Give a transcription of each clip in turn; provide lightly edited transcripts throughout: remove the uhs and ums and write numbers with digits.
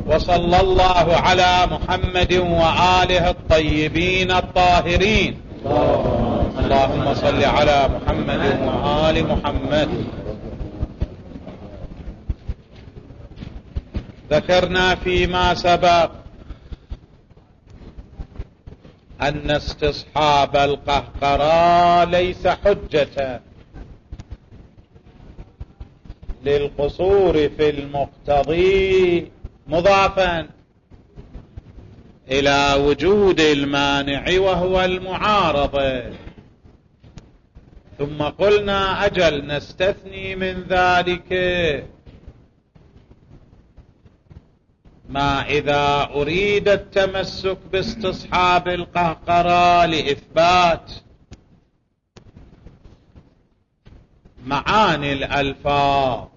وصلى الله على محمد وآله الطيبين الطاهرين. اللهم صل على محمد وآل محمد. ذكرنا فيما سبق أن استصحاب القهقرى ليس حجة للقصور في المقتضي مضافا إلى وجود المانع وهو المعارضة. ثم قلنا أجل نستثني من ذلك ما إذا أريد التمسك باستصحاب القهقرى لإثبات معاني الألفاظ،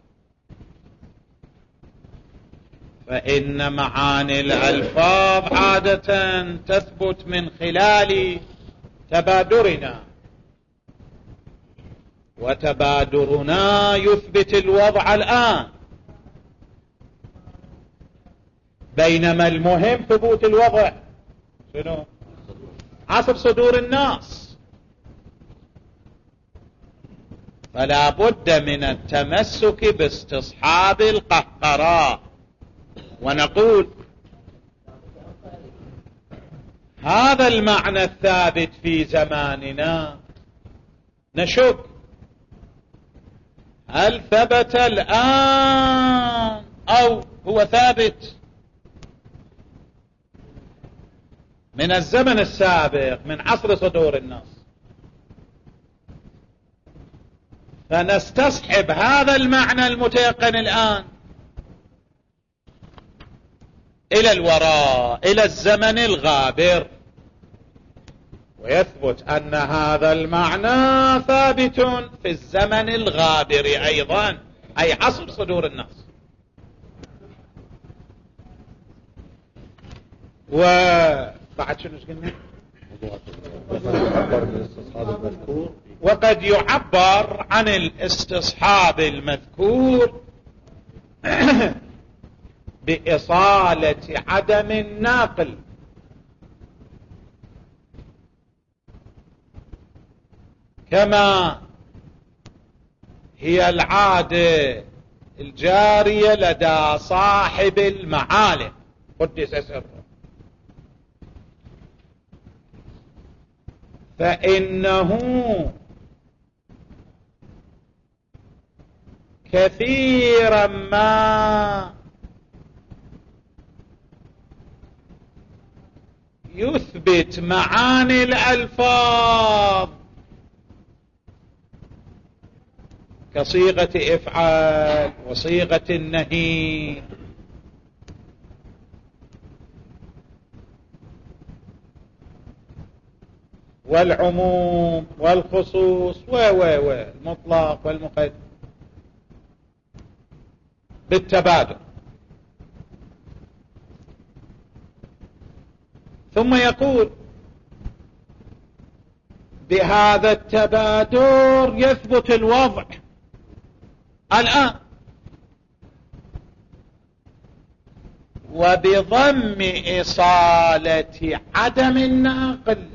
فإن معاني الألفاظ عادة تثبت من خلال تبادرنا، وتبادرنا يثبت الوضع الآن، بينما المهم ثبوت الوضع شنو؟ عصر صدور الناس. فلا بد من التمسك باستصحاب القهقرى، ونقول هذا المعنى الثابت في زماننا نشك هل ثبت الآن أو هو ثابت من الزمن السابق من عصر صدور الناس. فنستصحب هذا المعنى المتيقن الآن إلى الوراء إلى الزمن الغابر، ويثبت أن هذا المعنى ثابت في الزمن الغابر أيضا، أي عصر صدور الناس. وبعد شنو قلنا؟ وقد يعبر عن الاستصحاب المذكور بإصالة عدم الناقل، كما هي العادة الجارية لدى صاحب المعالم قدس سره، فإنه كثيرا ما يثبت معاني الألفاظ كصيغة افعل وصيغة النهي، والعموم والخصوص والمطلق والمقيد بالتبادل. ثم يقول بهذا التبادر يثبت الوضع الآن، وبضم إصالة عدم الناقل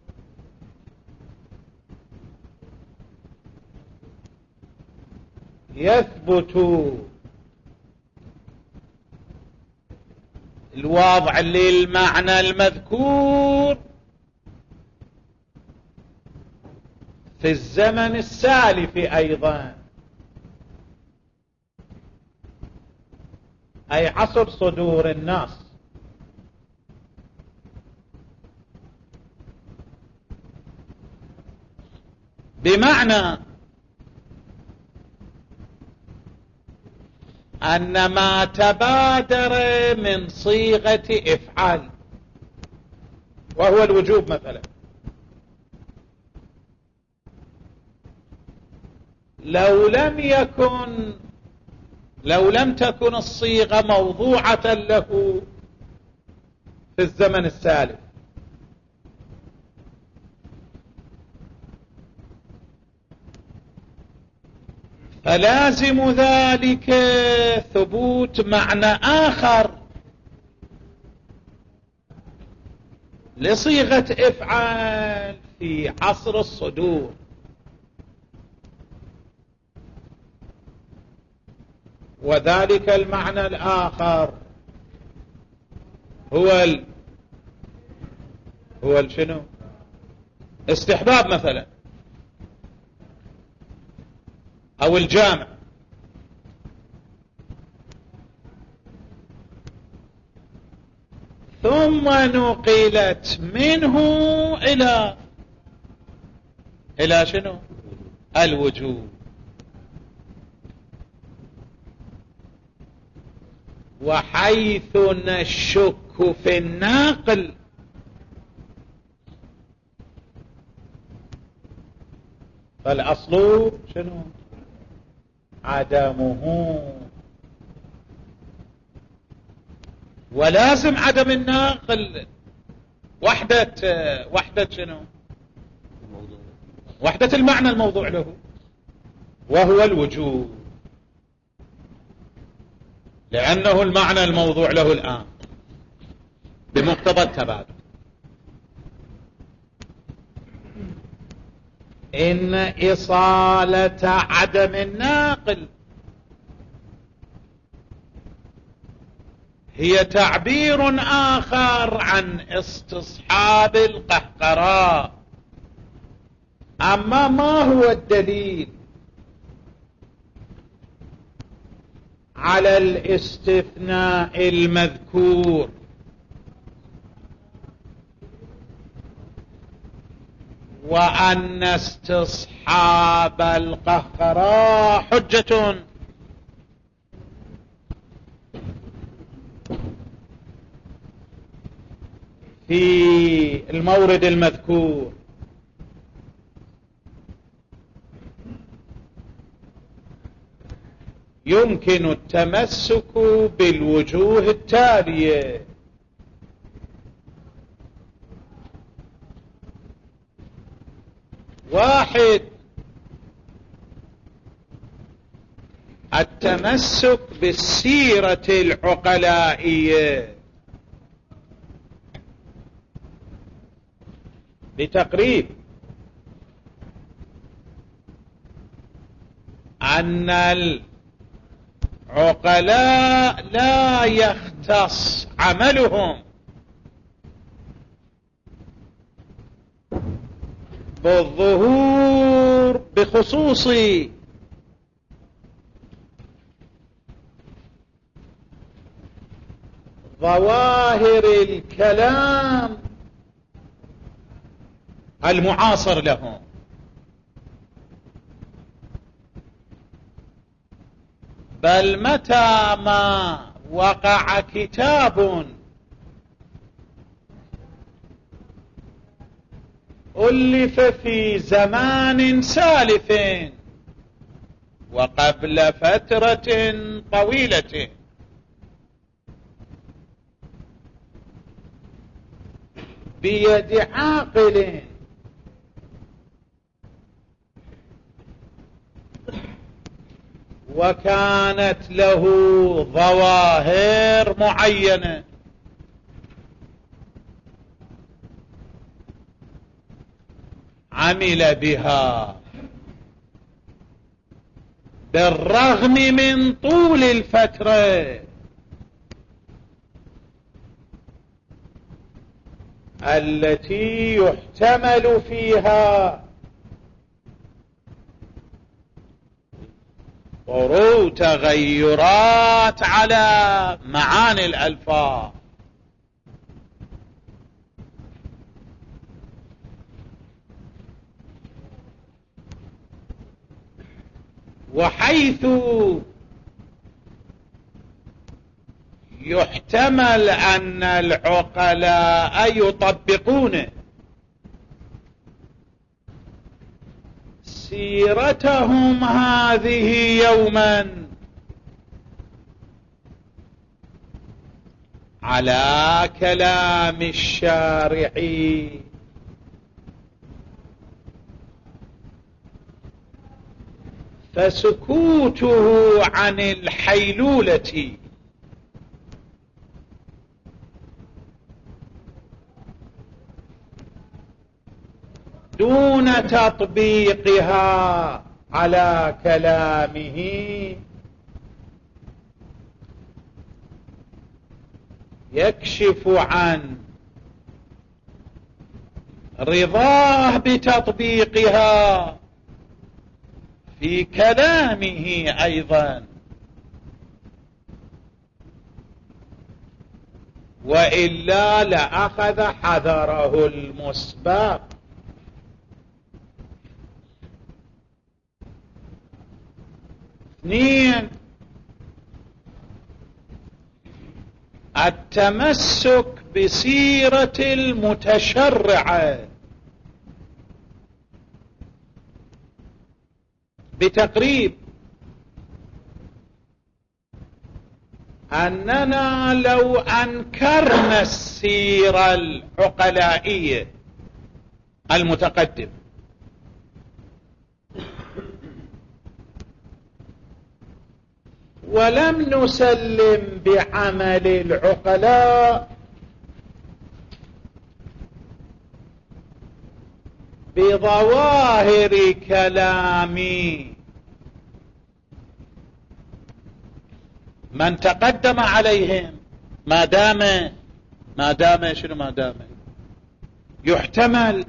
يثبت الوضع للمعنى المذكور في الزمن السالف أيضا، أي عصر صدور الناس. بمعنى أن ما تبادر من صيغة افعل وهو الوجوب مثلا، لو لم تكن الصيغة موضوعة له في الزمن السالف، فلازم ذلك ثبوت معنى آخر لصيغة افعل في عصر الصدور. وذلك المعنى الآخر هو شنو؟ استحباب مثلا، أو الجامع. ثم نقلت منه إلى شنو؟ الوجوب. وحيث نشك في الناقل فالأصل شنو؟ عدمه. ولازم عدم الناقل وحدة شنو؟ وحدة المعنى الموضوع له، وهو الوجوب، لأنه المعنى الموضوع له الآن بمقتضى التبادل. إن إصالة عدم الناقل هي تعبير آخر عن استصحاب القهقراء. أما ما هو الدليل على الاستثناء المذكور؟ وأن استصحاب القهقراء حجة. في المورد المذكور يمكن التمسك بالوجوه التالية: واحد، التمسك بالسيرة العقلائية بتقريب أن العقلاء لا يختص عملهم بالظهور بخصوص ظواهر الكلام المعاصر لهم، بل متى ما وقع كتاب ألف في زمان سالف وقبل فترة طويلة بيد عاقل وكانت له ظواهر معينة عمل بها بالرغم من طول الفترة التي يحتمل فيها طرو تغيرات على معاني الألفاظ. وحيث يحتمل أن العقلاء يطبقون سيرتهم هذه يوما على كلام الشارع، فسكوته عن الحيلولة دون تطبيقها على كلامه يكشف عن رضاه بتطبيقها في كلامه أيضا، وإلا لأخذ حذره المسبق. اثنين، التمسك بسيرة المتشرع بتقريب أننا لو أنكرنا السيرة العقلائية المتقدمة ولم نسلم بعمل العقلاء بظواهر كلام من تقدم عليهم، ما دام يحتمل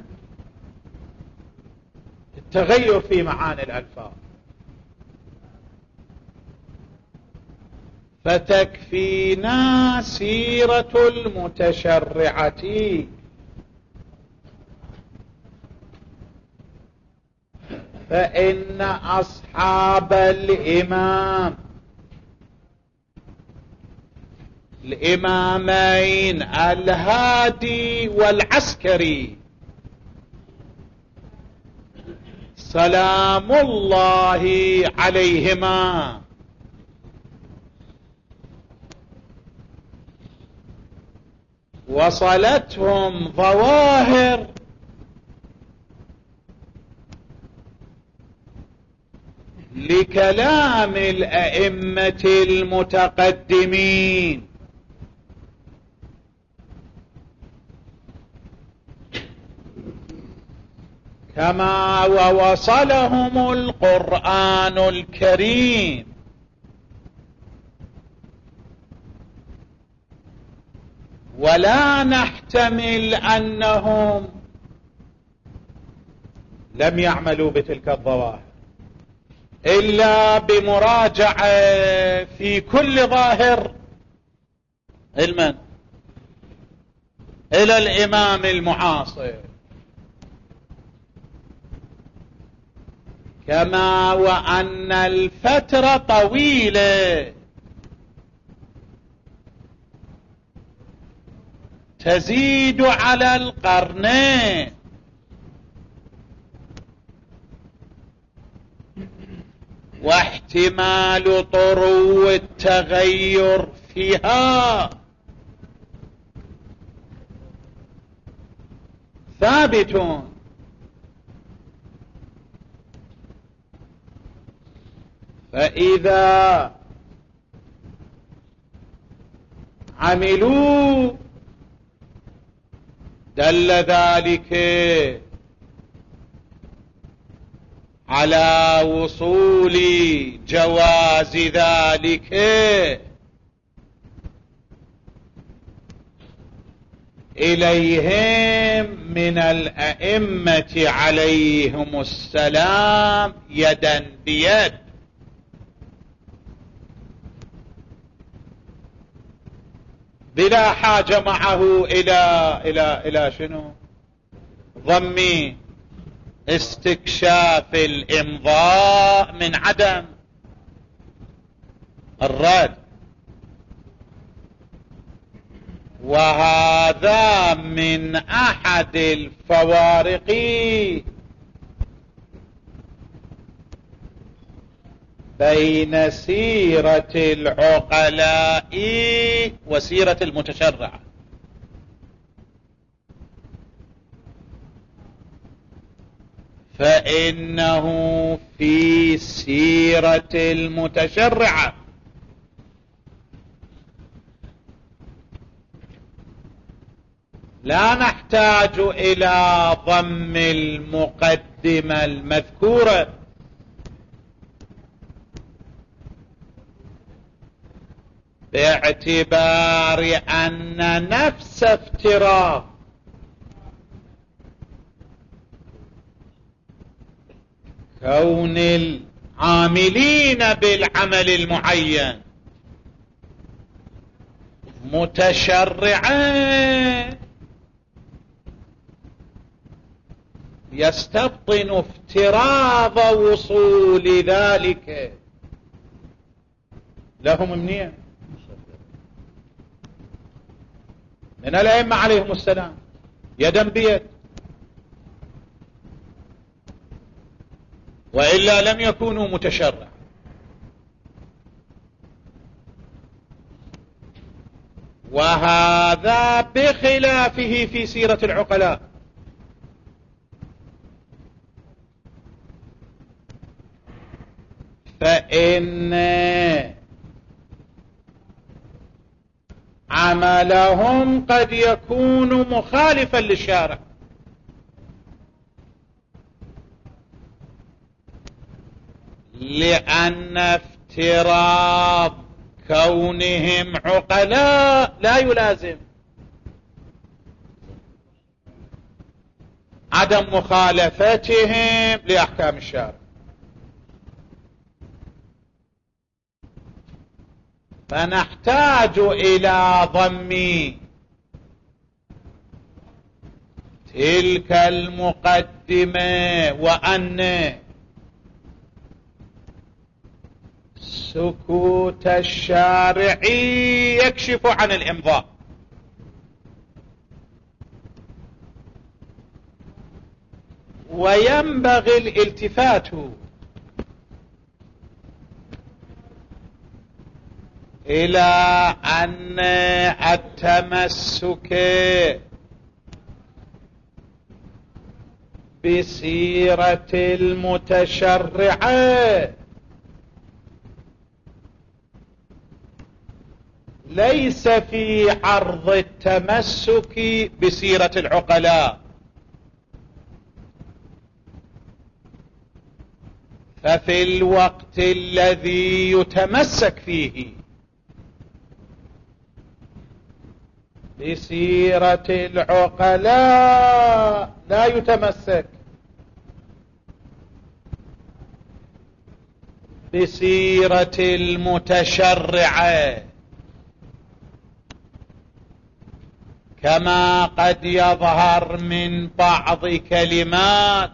التغير في معاني الألفاظ، فتكفينا سيرة المتشرعة. فإن أصحاب الإمامين الهادي والعسكري سلام الله عليهما وصلتهم ظواهر لكلام الأئمة المتقدمين، كما ووصلهم القرآن الكريم، ولا نحتمل أنهم لم يعملوا بتلك الظواهر إلا بمراجعة في كل ظاهر علما إلى الإمام المعاصر، كما وأن الفترة طويلة تزيد على القرنين، واحتمال طرو التغير فيها ثابت. فإذا عملوا دل ذلك على وصول جواز ذلك إليهم من الأئمة عليهم السلام يدا بيد، بلا حاجة معه إلى شنو؟ ضم استكشاف الإمضاء من عدم الرد. وهذا من أحد الفوارق بين سيرة العقلاء وسيرة المتشرع. فإنه في سيرة المتشرعة لا نحتاج إلى ضم المقدمة المذكورة، باعتبار أن نفس افتراض كون العاملين بالعمل المعين متشرعين يستبطن افتراض وصول ذلك لهم منين؟ من الأئمة عليهم السلام يدا بيد، وإلا لم يكونوا متشرع. وهذا بخلافه في سيرة العقلاء، فإن عملهم قد يكون مخالفا للشارع، لأن افتراض كونهم عقلاء لا يلازم عدم مخالفتهم لأحكام الشارع. فنحتاج إلى ضم تلك المقدمة، وأن سكوت الشارع يكشف عن الإمضاء، وينبغي الالتفات إلى أن التمسك بسيرة المتشرع ليس في عرض التمسك بسيرة العقلاء، ففي الوقت الذي يتمسك فيه بسيرة العقلاء لا يتمسك بسيرة المتشرع، كما قد يظهر من بعض كلمات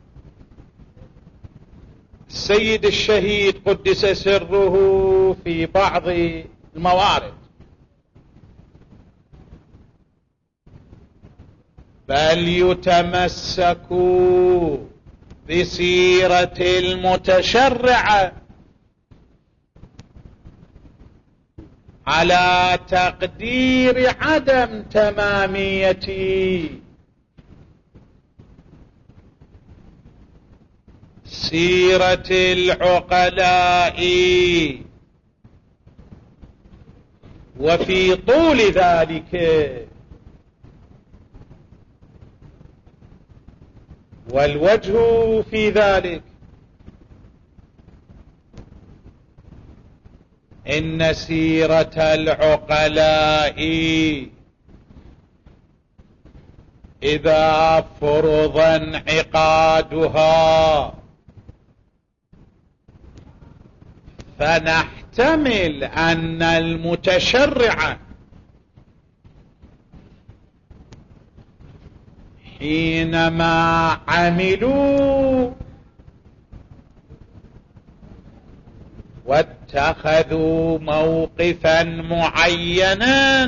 السيد الشهيد قدس سره في بعض الموارد. بل يتمسكوا بسيرة المتشرع على تقدير عدم تمامية سيرة العقلاء، وفي طول ذلك. والوجه في ذلك إن سيرة العقلاء إذا فرض انعقادها فنحتمل أن المتشرع حينما عملوا واتخذوا موقفا معينا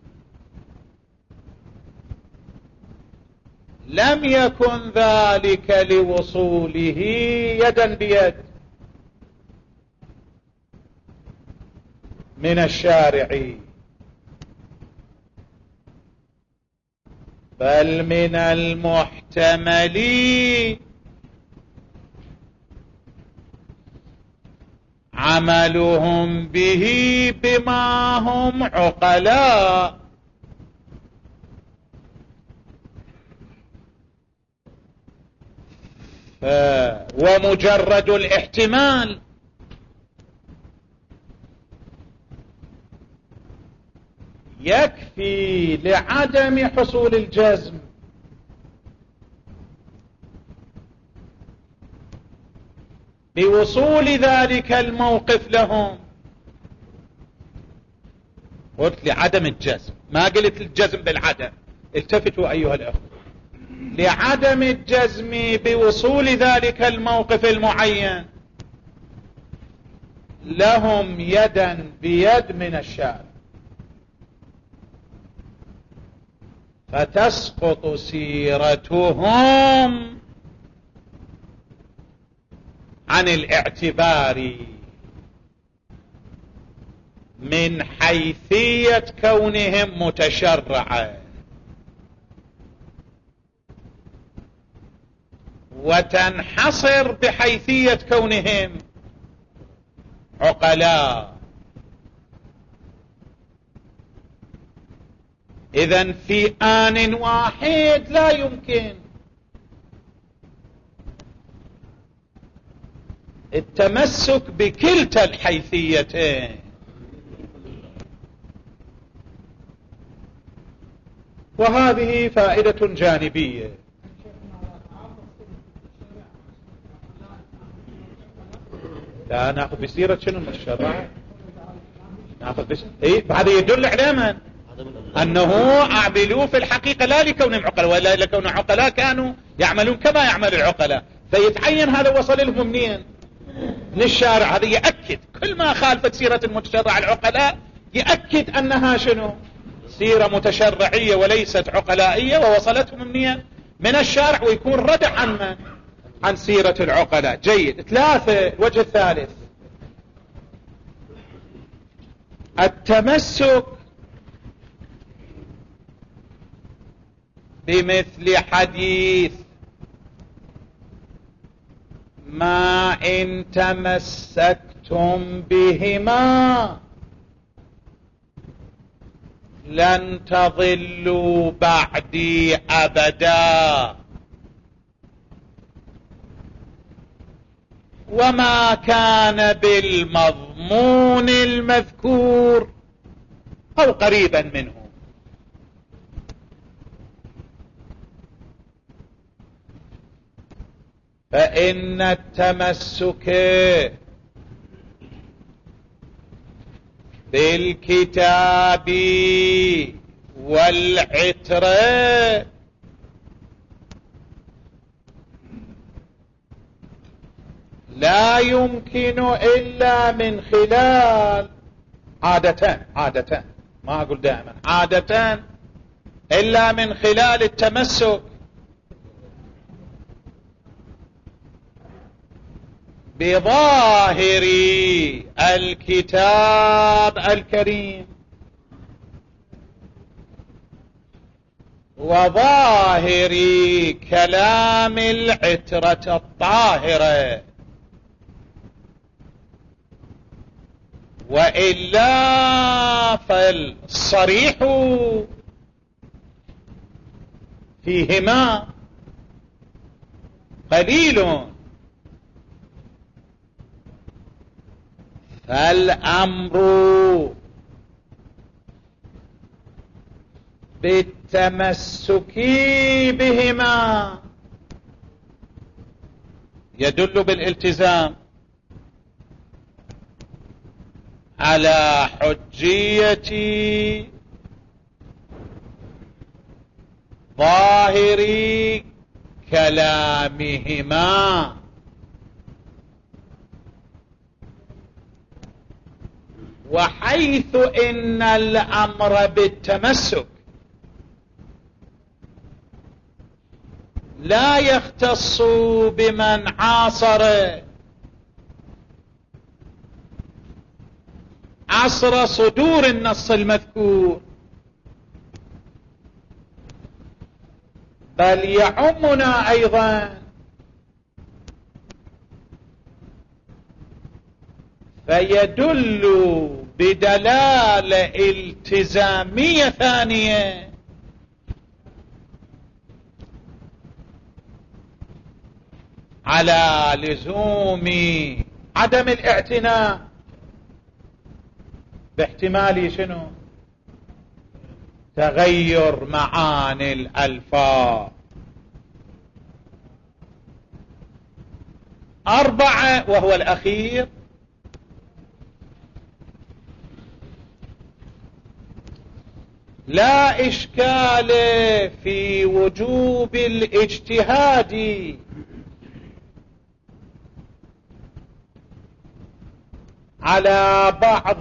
لم يكن ذلك لوصوله يدا بيد من الشارع، بل من المحتمل عملهم به بما هم عقلاء، ومجرد الاحتمال يكفي لعدم حصول الجزم، بوصول ذلك الموقف لهم. قلت لعدم الجزم، ما قلت الجزم بالعدم. التفتوا أيها الأخوة، لعدم الجزم بوصول ذلك الموقف المعين لهم يدا بيد من الشارع، فتسقط سيرتهم عن الاعتبار من حيثية كونهم متشرعة، وتنحصر بحيثية كونهم عقلاء. إذن في آن واحد لا يمكن التمسك بكلتا الحيثيتين. وهذه فائدة جانبية. لا نأخذ بسيرة شنو من الشرع، نأخذ هذا يدل على من؟ أنه أعملوا في الحقيقة لا لكونهم عقلاء، ولا لكون عقلاء كانوا يعملون كما يعمل العقلاء، فيتعين هذا وصل لهم منين؟ من الشارع. هذا يأكد كل ما خالفت سيرة المتشرع العقلاء يأكد أنها شنو؟ سيرة متشرعية وليست عقلائية، ووصلتهم منين؟ من الشارع، ويكون ردع عن من؟ عن سيرة العقلاء. جيد. ثلاثة، الوجه الثالث التمسك بمثل حديث ما إن تمسكتم بهما لن تضلوا بعدي أبدا، وما كان بالمضمون المذكور أو قريبا منه. فإن التمسك بالكتاب والعترة لا يمكن إلا من خلال عادة ما أقول دائما، عادة إلا من خلال التمسك بظاهر الكتاب الكريم وظاهر كلام العترة الطاهرة، وإلا فالصريح فيهما قليل. فالأمر بالتمسك بهما يدل بالالتزام على حجية ظاهر كلامهما، وحيث إن الأمر بالتمسك لا يختص بمن عاصر عصر صدور النص المذكور، بل يعمنا أيضا، فيدل بدلالة التزامية ثانية على لزوم عدم الاعتناء باحتمال شنو؟ تغير معاني الألفاظ. 4 وهو الأخير: لا إشكال في وجوب الاجتهاد على بعض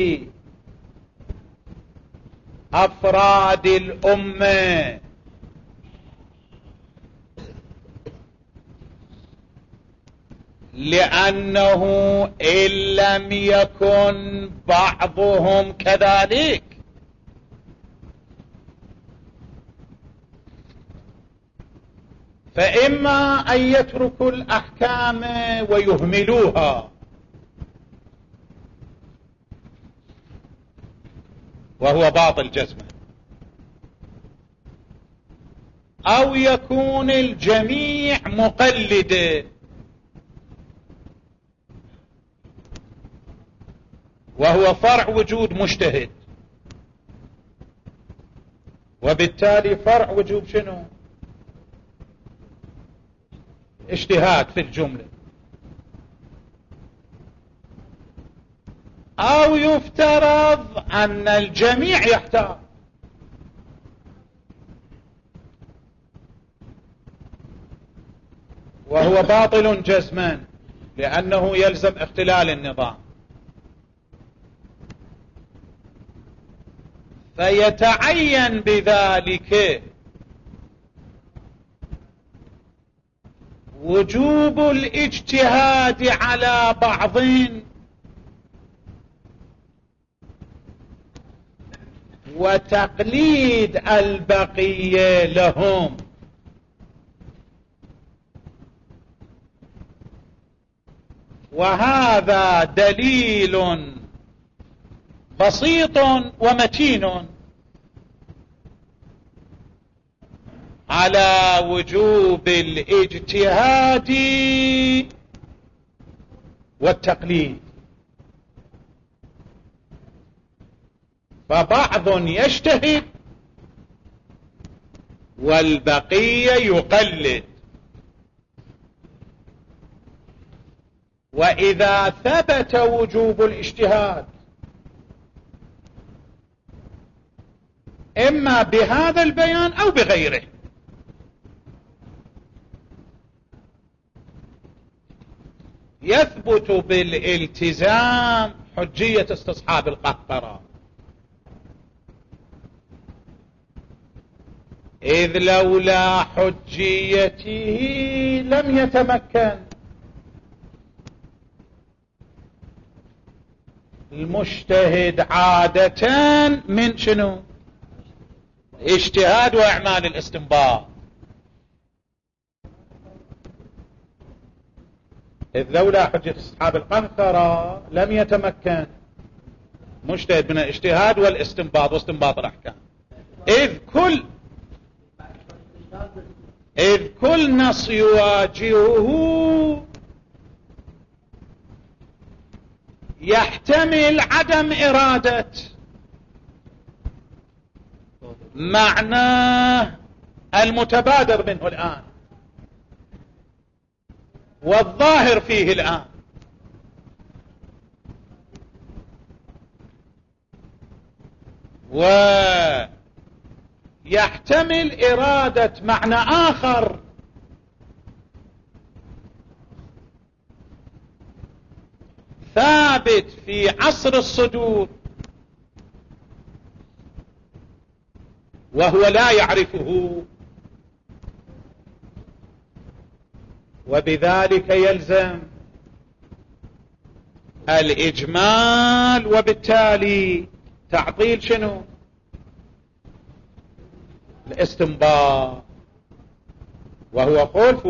أفراد الأمة لأنه إن لم يكن بعضهم كذلك فإما أن يتركوا الأحكام ويهملوها، وهو باطل جزما، أو يكون الجميع مقلدا، وهو فرع وجود مجتهد، وبالتالي فرع وجوب شنو؟ اجتهاد في الجملة. أو يفترض أن الجميع يحتاج، وهو باطل جزما لأنه يلزم اختلال النظام، فيتعين بذلك وجوب الاجتهاد على بعض وتقليد البقية لهم، وهذا دليل بسيط ومتين على وجوب الاجتهاد والتقليد. فبعض يجتهد والبقية يقلد، وإذا ثبت وجوب الاجتهاد إما بهذا البيان أو بغيره، يثبت بالالتزام حجية استصحاب القهقرة، إذ لولا حجيته لم يتمكن المجتهد عادة من شنو؟ اجتهاد وإعمال الاستنباط. إذ لولا حجة استصحاب القهقرة لم يتمكن مجتهد من الاجتهاد والاستنباط واستنباط الأحكام، إذ كل نص يواجهه يحتمل عدم إرادة معناه المتبادر منه الآن والظاهر فيه الآن، ويحتمل إرادة معنى آخر ثابت في عصر الصدور وهو لا يعرفه، وبذلك يلزم الإجمال، وبالتالي تعطيل شنو؟ الاستنباط، وهو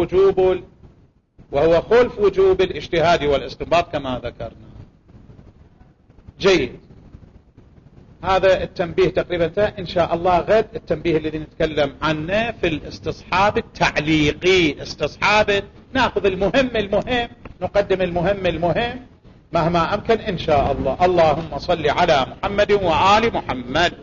خلف وجوب الاجتهاد والاستنباط كما ذكرنا. جيد. هذا التنبيه تقريبا إن شاء الله غد التنبيه الذي نتكلم عنه في الاستصحاب التعليقي. استصحاب نأخذ المهم نقدم المهم مهما أمكن إن شاء الله. اللهم صل على محمد وآل محمد.